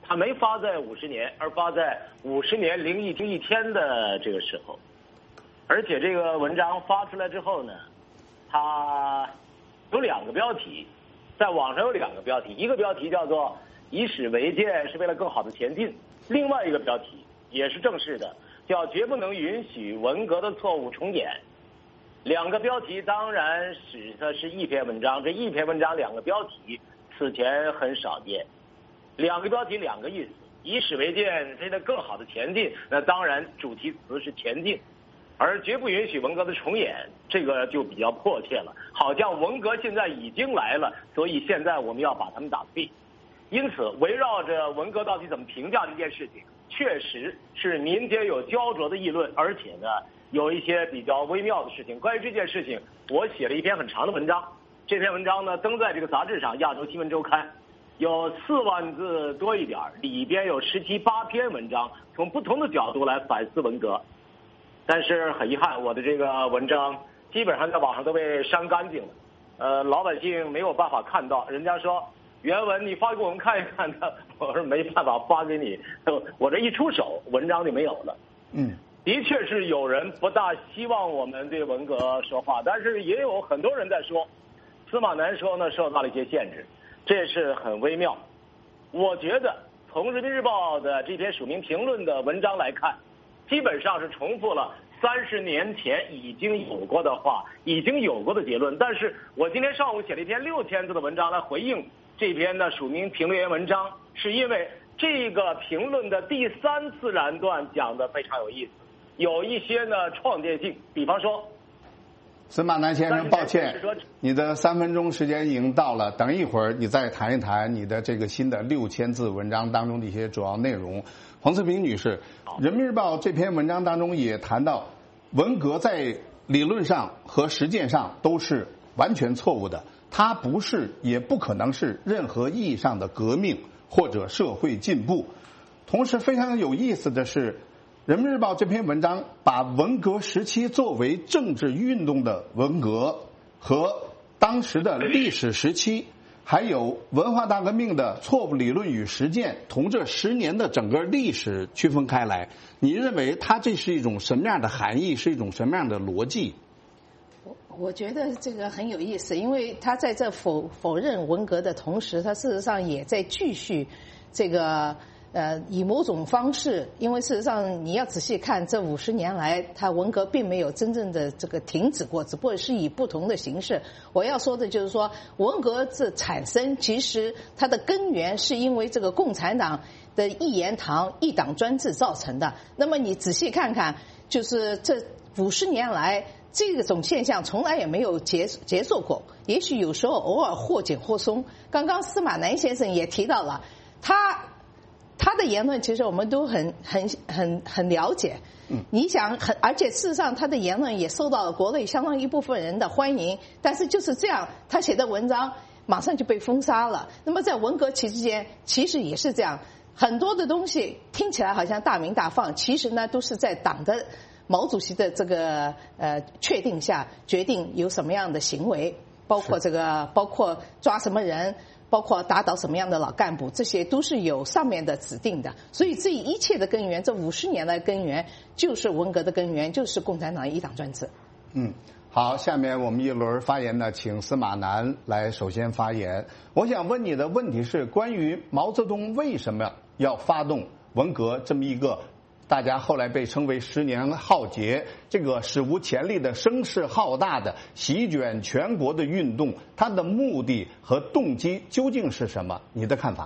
它没发在50年，而发在50年零一天的这个时候。而且这个文章发出来之后呢，它有2个标题，在网上有2个标题，一个标题叫做“以史为鉴，是为了更好的前进”，另外一个标题也是正式的，叫“绝不能允许文革的错误重演”。2个标题当然使的是一篇文章，这一篇文章2个标题此前很少见。2个标题2个意思，以史为鉴，为了更好的前进，那当然主题词是前进。而绝不允许文革的重演，这个就比较迫切了，好像文革现在已经来了，所以现在我们要把他们打退。因此，围绕着文革到底怎么评价这件事情，确实是民间有焦灼的议论，而且呢，有一些比较微妙的事情。关于这件事情，我写了一篇很长的文章，这篇文章呢登在这个杂志上，《亚洲新闻周刊》，有4万字多一点，里边有17、18篇文章，从不同的角度来反思文革。但是很遗憾，我的这个文章基本上在网上都被删干净了，老百姓没有办法看到。人家说原文你发给我们看一看的，我说没办法发给你，我这一出手，文章就没有了。的确是有人不大希望我们对文革说话，但是也有很多人在说，司马南说呢受到了一些限制，这是很微妙。我觉得从人民日报的这篇署名评论的文章来看，基本上是重复了30年前已经有过的话，已经有过的结论。但是我今天上午写了一篇6000字的文章来回应这篇的署名评论员文章，是因为这个评论的第3自然段讲的非常有意思，有一些呢创建性。比方说， 司马南先生，抱歉，你的3分钟时间已经到了，等一会儿你再谈一谈你的这个新的6000字文章当中的一些主要内容。彭次平女士，人民日报这篇文章当中也谈到，文革在理论上和实践上都是完全错误的，它不是也不可能是任何意义上的革命或者社会进步。同时非常有意思的是，人民日报这篇文章把文革时期作为政治运动的文革和当时的历史时期还有文化大革命的错误理论与实践同这10年的整个历史区分开来，你认为它这是一种什么样的含义，是一种什么样的逻辑？ 我觉得这个很有意思，因为他在这否认文革的同时，他事实上也在继续这个以某种方式，因为事实上你要仔细看，这50年来，它文革并没有真正的这个停止过，只不过是以不同的形式。我要说的就是说，文革这产生，其实它的根源是因为这个共产党的一言堂、一党专制造成的。那么你仔细看看，就是这50年来，这种现象从来也没有结束过，也许有时候偶尔或紧或松。刚刚司马南先生也提到了，他的言论其实我们都很了解。你想而且事实上他的言论也受到了国内相当一部分人的欢迎，但是就是这样，他写的文章马上就被封杀了。那么在文革期间，其实也是这样，很多的东西听起来好像大鸣大放，其实呢都是在党的毛主席的这个确定下决定有什么样的行为，包括抓什么人，包括打倒什么样的老干部，这些都是有上面的指定的。所以这一切的根源，这50年来根源就是文革的根源，就是共产党一党专制。 好，下面我们一轮发言呢，请司马南来首先发言。我想问你的问题是关于毛泽东为什么要发动文革这么一个大家后来被称为10年浩劫，这个史无前例的声势浩大的席卷全国的运动，它的目的和动机究竟是什么？你的看法？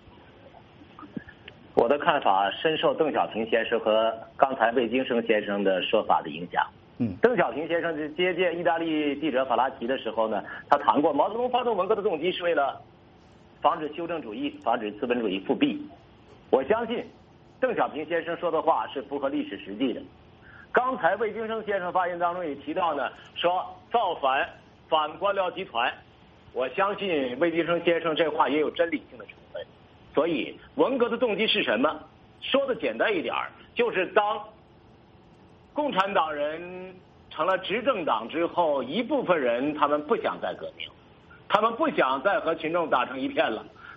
我的看法深受邓小平先生和刚才魏京生先生的说法的影响。邓小平先生在接见意大利记者法拉奇的时候呢，他谈过毛泽东发动文革的动机是为了防止修正主义，防止资本主义复辟。我相信邓小平先生说的话是符合历史实际的。刚才魏京生先生发言当中也提到呢，说造反官僚集团，我相信魏京生先生这话也有真理性的成分。所以文革的动机是什么？说的简单一点，就是当共产党人成了执政党之后，一部分人他们不想再革命，他们不想再和群众打成一片了，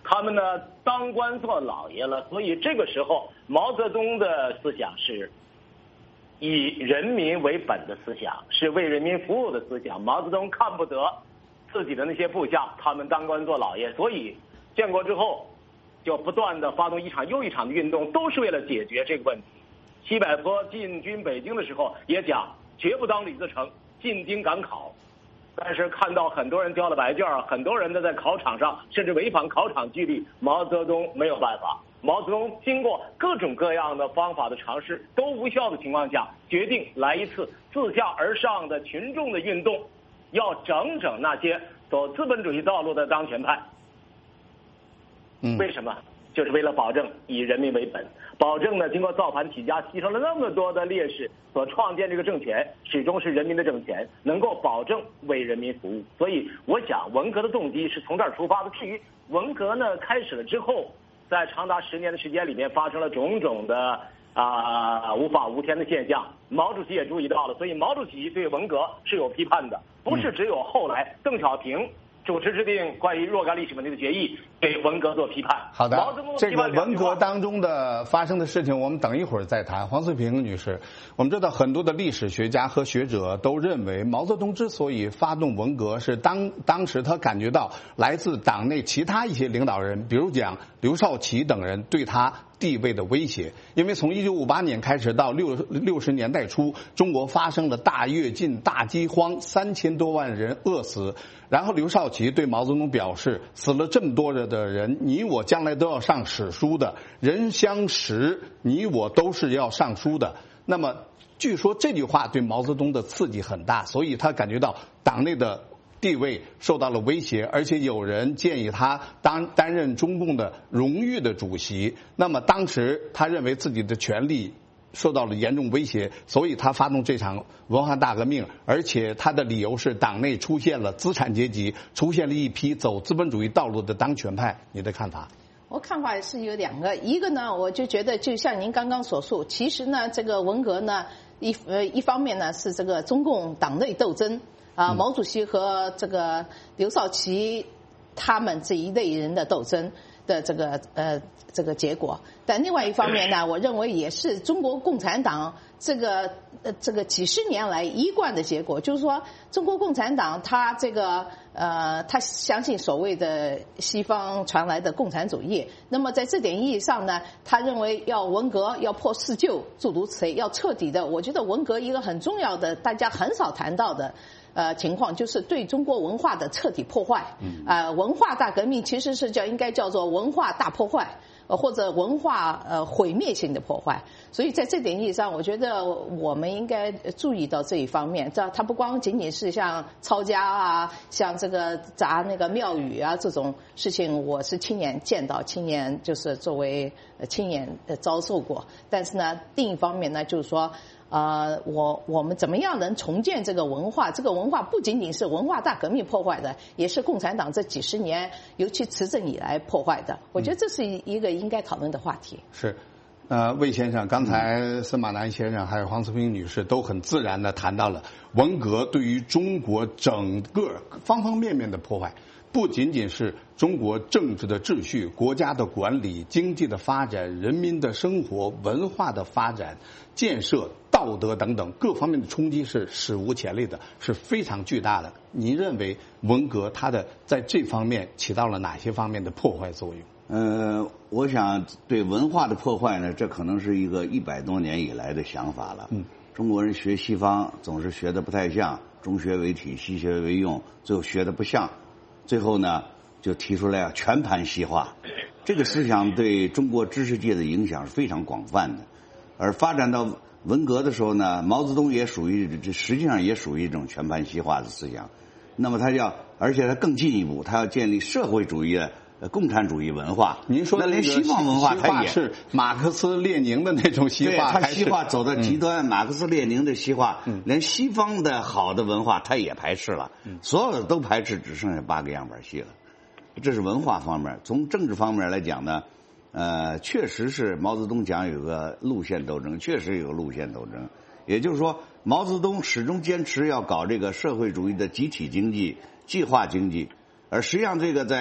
他们呢当官做老爷了，所以这个时候毛泽东的思想是以人民为本的思想，是为人民服务的思想。毛泽东看不得自己的那些部下他们当官做老爷，所以建国之后就不断的发动一场又一场的运动，都是为了解决这个问题。西柏坡进军北京的时候也讲绝不当李自成，进京赶考。但是看到很多人交了白卷，很多人呢在考场上甚至违反考场纪律，毛泽东没有办法。毛泽东经过各种各样的方法的尝试都无效的情况下，决定来一次自下而上的群众的运动，要整整那些走资本主义道路的当权派。为什么？就是为了保证以人民为本，保证呢经过造反起家牺牲了那么多的烈士所创建这个政权始终是人民的政权，能够保证为人民服务。所以我想文革的动机是从这儿出发的。至于文革呢开始了之后，在长达10年的时间里面发生了种种的无法无天的现象，毛主席也注意到了，所以毛主席对文革是有批判的，不是只有后来邓小平主持制定关于若干历史问题的决议给文革做批判。 好的，这个文革当中的发生的事情我们等一会儿再谈。黄翠萍女士，我们知道很多的历史学家和学者都认为毛泽东之所以发动文革是当时他感觉到来自党内其他一些领导人，比如讲刘少奇等人对他地位的威胁。因为从1958年开始到60年代初，中国发生了大跃进、大饥荒，3000多万人饿死。然后刘少奇对毛泽东表示，死了这么多的人，你我将来都要上史书的，人相识，你我都是要上书的。那么据说这句话对毛泽东的刺激很大，所以他感觉到党内的地位受到了威胁，而且有人建议他担任中共的荣誉的主席。那么当时他认为自己的权力受到了严重威胁，所以他发动这场文化大革命，而且他的理由是党内出现了资产阶级，出现了一批走资本主义道路的当权派。你的看法？ 我看法是有2个，一个呢，我就觉得就像您刚刚所述，其实呢，这个文革呢，一方面呢是这个中共党内斗争毛主席和这个刘少奇他们这一类人的斗争的这个结果。但另外一方面呢，我认为也是中国共产党这个几十年来一贯的结果，就是说中国共产党他他相信所谓的西方传来的共产主义。那么在这点意义上呢，他认为要文革，要破四旧，诸如此类，要彻底的。我觉得文革一个很重要的，大家很少谈到的情况，就是对中国文化的彻底破坏。文化大革命其实是应该叫做文化大破坏。或者文化毁灭性的破坏。所以在这点意义上，我觉得我们应该注意到这一方面。它不光仅仅是像抄家啊，像这个砸那个庙宇啊这种事情，我是亲眼见到，亲眼就是作为亲眼遭受过。但是呢，另一方面呢，就是说我们怎么样能重建这个文化？这个文化不仅仅是文化大革命破坏的，也是共产党这几十年，尤其执政以来破坏的。我觉得这是一个应该讨论的话题。 是，魏先生，刚才司马南先生还有黄慈平女士都很自然地谈到了文革对于中国整个方方面面的破坏。不仅仅是中国政治的秩序、国家的管理、经济的发展、人民的生活、文化的发展、建设、道德等等各方面的冲击是史无前例的，是非常巨大的。您认为文革它在这方面起到了哪些方面的破坏作用？ 我想对文化的破坏呢，这可能是一个100多年以来的想法了。中国人学西方总是学的不太像，中学为体，西学为用，最后学的不像。最后呢，就提出来要全盘西化，这个思想对中国知识界的影响是非常广泛的。而发展到文革的时候呢，毛泽东也实际上也属于这种全盘西化的思想。那么而且他更进一步，他要建立社会主义的共产主义文化。 您说的那连西方文化他也是马克思列宁的那种西化， 他西化走到极端，马克思列宁的西化，连西方的好的文化他也排斥了，所有的都排斥，只剩下8个样板戏了。这是文化方面。从政治方面来讲呢，确实是毛泽东讲有个路线斗争，确实有个路线斗争。也就是说，毛泽东始终坚持要搞这个社会主义的集体经济、计划经济。而实际上，这个在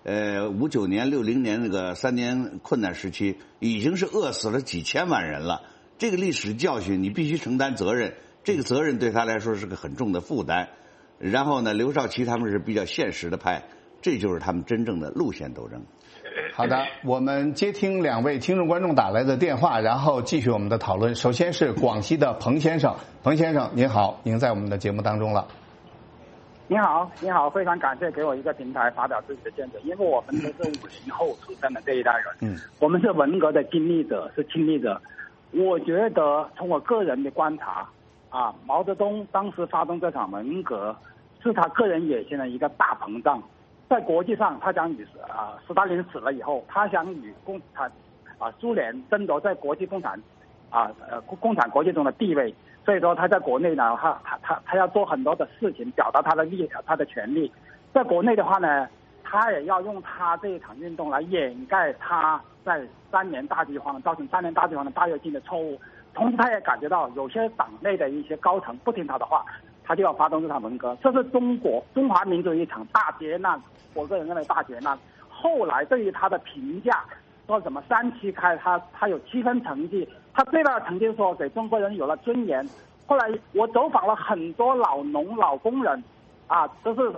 59年、60年那个3年困难时期，已经是饿死了几千万人了。这个历史教训你必须承担责任，这个责任对他来说是个很重的负担。然后呢，刘少奇他们是比较现实的派，这就是他们真正的路线斗争。 好的，我们接听2位听众观众打来的电话，然后继续我们的讨论。首先是广西的彭先生，彭先生您好，您在我们的节目当中了。 你好，你好，非常感谢给我一个平台发表自己的见解，因为我们都是50后出生的这一代人，我们是文革的经历者，是亲历者。我觉得从我个人的观察，毛泽东当时发动这场文革，是他个人野心的一个大膨胀。在国际上，他想与斯大林死了以后，他想与苏联争夺在国际共产国际中的地位。所以说他在国内呢，他要做很多的事情，表达他的权利。在国内的话呢，他也要用他这一场运动来掩盖他在3年大饥荒造成3年大饥荒的大跃进的错误。同时，他也感觉到有些党内的一些高层不听他的话，他就要发动这场文革。这是中华民族一场大劫难，我个人认为大劫难。后来对于他的评价，说什么3期开他有7分成绩，他最大的成绩是说给中国人有了尊严。后来我走访了很多老农老工人，都是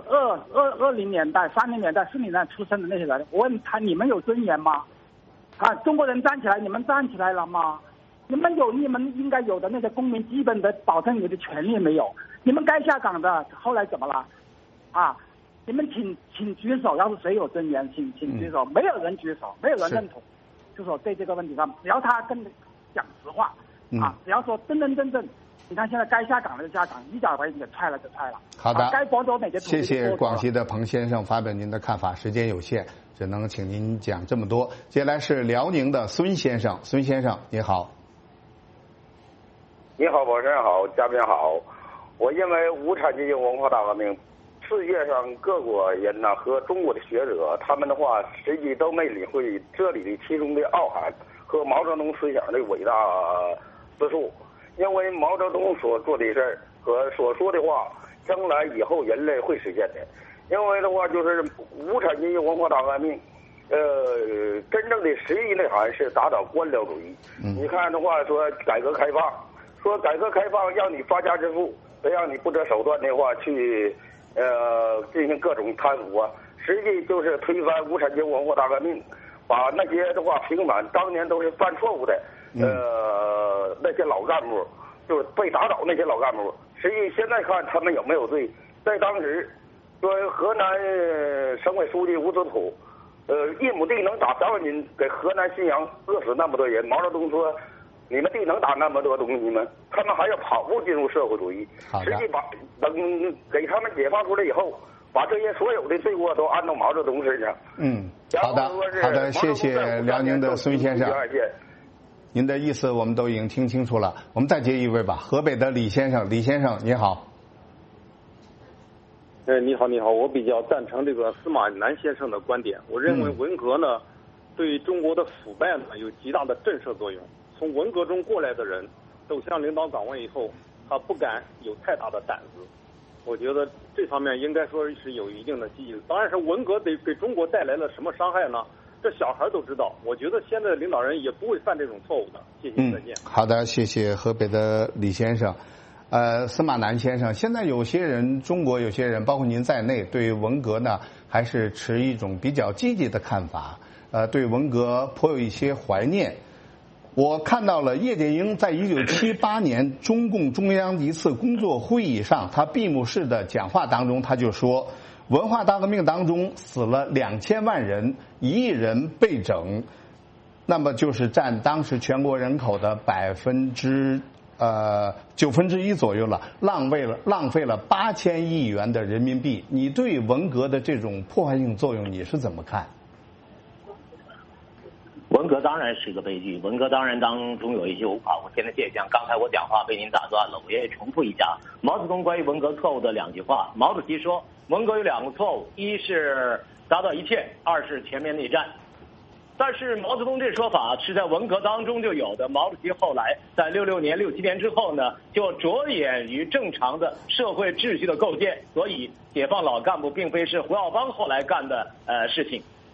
20年代、30年代、40年代出生的那些人。我问他：你们有尊严吗？中国人站起来，你们站起来了吗？你们有你们应该有的那些公民基本的保证你的权利没有？你们该下岗的后来怎么了？你们请举手，要是谁有尊严，请举手。没有人举手，没有人认同。就说在这个问题上，只要他跟讲实话，只要说真，你看现在该下岗的就下岗，一脚把你给踹了就踹了。 好的， 该剥夺哪些土地？ 谢谢广西的彭先生发表您的看法，时间有限，只能请您讲这么多。接下来是辽宁的孙先生，孙先生你好。 你好，主持人好，嘉宾好。我认为无产阶级文化大革命，世界上各国人呢和中国的学者，他们的话实际都没领会这里的其中的奥涵和毛泽东思想的伟大之处。因为毛泽东所做的事儿和所说的话，将来以后人类会实现的。因为的话，就是无产阶级文化大革命，真正的实际内涵是打倒官僚主义。你看的话，说改革开放，说改革开放让你发家致富，不让你不择手段的话去进行各种贪腐实际就是推翻无产阶级文化大革命，把那些的话平反当年都是犯错误的那些老干部，就是被打倒那些老干部，实际现在看他们有没有罪？在当时，说河南省委书记吴子土，一亩地能打3万斤，给河南信阳饿死那么多人。毛泽东说：“你们地能打那么多东西吗？他们还要跑步进入社会主义。”实际等给他们解放出来以后，把这些所有的罪过都安到毛泽东身上。 好的，谢谢辽宁的孙先生。您的意思我们都已经听清楚了，我们再接一位吧。河北的李先生，李先生你好。 你好，我比较赞成这个司马南先生的观点。我认为文革呢，对中国的腐败呢有极大的震慑作用。从文革中过来的人，走向领导岗位以后，他不敢有太大的胆子。我觉得这方面应该说是有一定的积极的。当然是文革给中国带来了什么伤害呢？这小孩都知道。我觉得现在的领导人也不会犯这种错误的。谢谢，再见。 好的，谢谢河北的李先生。司马南先生，现在有些人，中国有些人，包括您在内，对文革呢还是持一种比较积极的看法，对文革颇有一些怀念。我看到了叶剑英在1978年中共中央一次工作会议上，他闭幕式的讲话当中，他就说，文化大革命当中死了2000万人，1亿人被整，那么就是占当时全国人口的1/9左右了，浪费了8000亿元的人民币。你对文革的这种破坏性作用你是怎么看？ 文革当然是一个悲剧，文革当然当中有一些无法无天的现象。刚才我讲话被您打断了，我也重复一下毛泽东关于文革错误的2句话。毛主席说，文革有2个错误，一是打倒一切，2是全面内战。但是毛泽东这说法是在文革当中就有的。毛主席后来在66年、67年之后呢，就着眼于正常的社会秩序的构建，所以解放老干部并非是胡耀邦后来干的事情。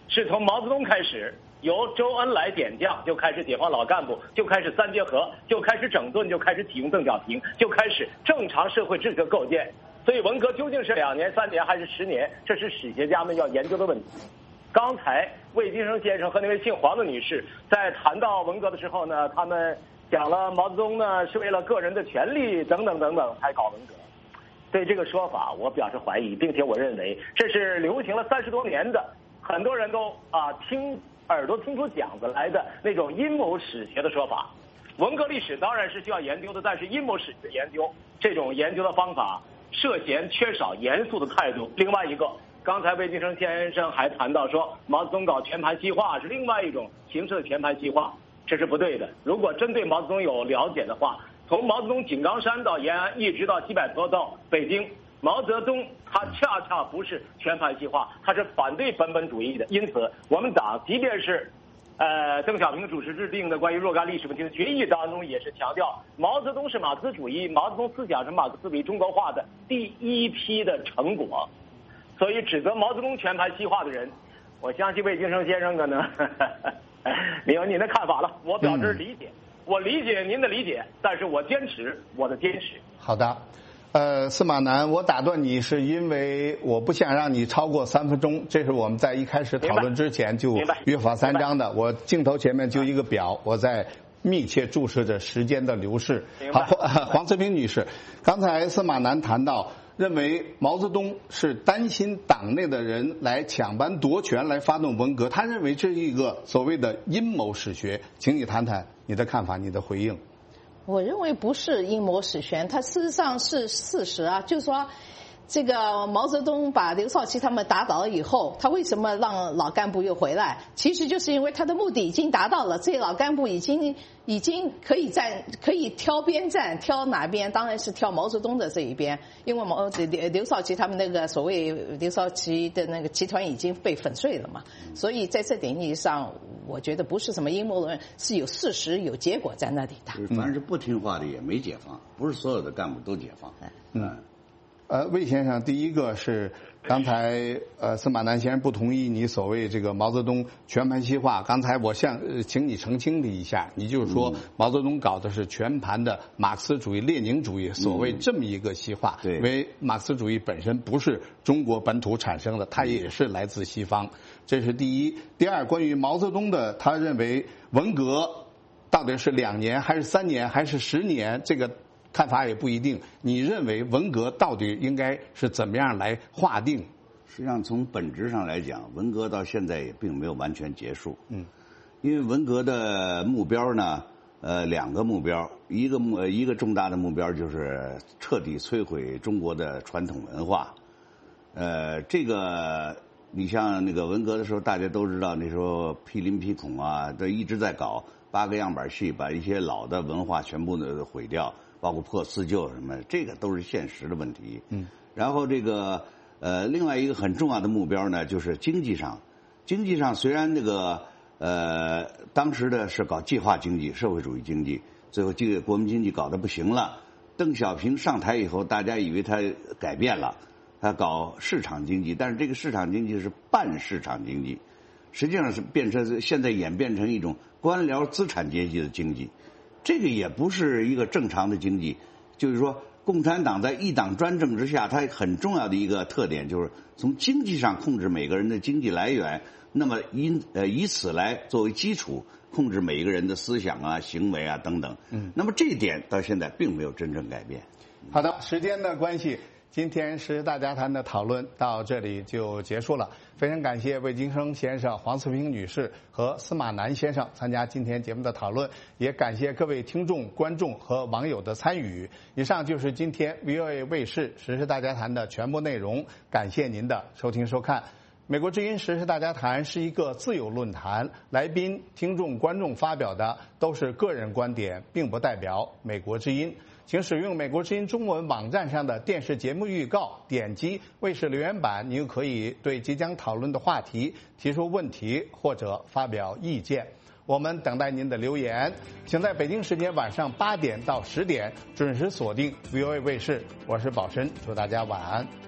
是从毛泽东开始，由周恩来点将，就开始解放老干部，就开始三结合，就开始整顿，就开始启用邓小平，就开始正常社会秩序构建。所以文革究竟是2年、3年还是10年，这是史学家们要研究的问题。刚才魏金生先生和那位姓黄的女士在谈到文革的时候呢，他们讲了毛泽东呢是为了个人的权利等等等等才搞文革。对这个说法我表示怀疑，并且我认为这是流行了30多年的，很多人都听耳朵听出茧子来的那种阴谋史学的说法。文革历史当然是需要研究的，但是阴谋史学研究这种研究的方法涉嫌缺少严肃的态度。另外一个，刚才魏金生先生还谈到说毛泽东搞全盘西化是另外一种形式的全盘西化，这是不对的。如果真对毛泽东有了解的话，从毛泽东井冈山到延安，一直到西柏坡到北京，毛泽东他恰恰不是全盘西化，他是反对本本主义的。因此我们党即便是邓小平主持制定的关于若干历史问题的决议当中，也是强调毛泽东是马克思主义，毛泽东思想是马克思主义中国化的第一批的成果。所以指责毛泽东全盘西化的人，我相信魏金生先生的呢你有您的看法了，我表示理解，我理解您的理解，但是我坚持我的坚持。 好的。司马南，我打断你是因为我不想让你超过3分钟，这是我们在一开始讨论之前就约法3章的。我镜头前面就一个表，我在密切注视着时间的流逝。好，黄慈平女士，刚才司马南谈到，认为毛泽东是担心党内的人来抢班夺权来发动文革，他认为这是一个所谓的阴谋史学，请你谈谈你的看法，你的回应。 我认为不是阴谋史学，它事实上是事实啊，就是说这个毛泽东把刘少奇他们打倒了以后，他为什么让老干部又回来？其实就是因为他的目的已经达到了，这些老干部已经可以挑边站，挑哪边？当然是挑毛泽东的这一边，因为刘少奇他们那个所谓刘少奇的那个集团已经被粉碎了嘛，所以在这点意义上，我觉得不是什么阴谋论，是有事实有结果在那里的。 凡是不听话的也没解放，不是所有的干部都解放。 魏先生，第一个是刚才司马南先生不同意你所谓这个毛泽东全盘西化。刚才我请你澄清了一下，你就是说毛泽东搞的是全盘的马克思主义、列宁主义，所谓这么一个西化。因为马克思主义本身不是中国本土产生的，它也是来自西方，这是第一。第二，关于毛泽东的，他认为文革到底是2年还是3年还是10年，这个看法也不一定。你认为文革到底应该是怎么样来划定？ 实际上从本质上来讲，文革到现在也并没有完全结束。因为文革的目标呢，2个目标，一个重大的目标就是彻底摧毁中国的传统文化。这个你像那个文革的时候，大家都知道，那时候批林批孔啊，都一直在搞8个样板戏，把一些老的文化全部的毁掉，包括破四旧什么，这个都是现实的问题。然后这个另外一个很重要的目标呢，就是经济上。经济上虽然那个当时的是搞计划经济、社会主义经济，最后这个国民经济搞得不行了。邓小平上台以后，大家以为他改变了，他搞市场经济，但是这个市场经济是半市场经济，实际上是现在演变成一种官僚资产阶级的经济。这个也不是一个正常的经济，就是说共产党在一党专政之下，它很重要的一个特点就是从经济上控制每个人的经济来源，那么以此来作为基础控制每一个人的思想啊、行为啊等等。那么这一点到现在并没有真正改变。 好的，时间的关系，今天时事大家谈的讨论到这里就结束了。非常感谢魏金生先生、黄慈平女士和司马南先生参加今天节目的讨论，也感谢各位听众、观众和网友的参与。以上就是今天 VOA 卫视时事大家谈的全部内容，感谢您的收听收看。美国之音时事大家谈是一个自由论坛，来宾、听众、观众发表的都是个人观点，并不代表美国之音。请使用美国之音中文网站上的电视节目预告，点击卫视留言板，您就可以对即将讨论的话题提出问题或者发表意见。我们等待您的留言，请在北京时间晚上8点到10点准时锁定 VOA 卫视。我是宝申，祝大家晚安。